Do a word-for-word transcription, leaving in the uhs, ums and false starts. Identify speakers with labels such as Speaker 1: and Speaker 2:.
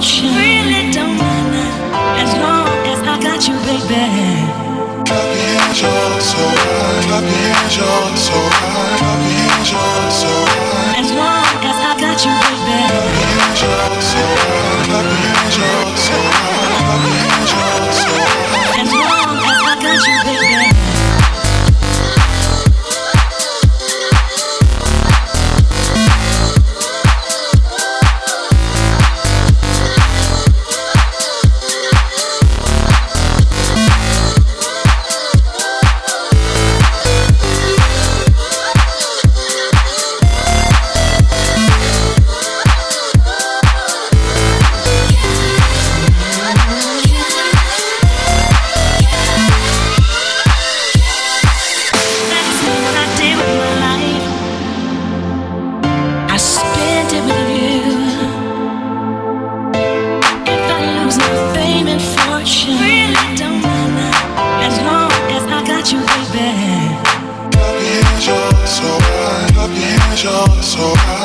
Speaker 1: fortune. Really don't matter as long as I got you, baby.
Speaker 2: Clap your hands, y'all, so high. Clap your hands, y'all, so high. Clap your hands, y'all, so high.
Speaker 1: As long as I got you, baby.
Speaker 2: Clap your hands, y'all, so high. Clap your hands, y'all, so high. Clap your hands, y'all, so high.
Speaker 1: As long as I got you, baby.
Speaker 2: So high,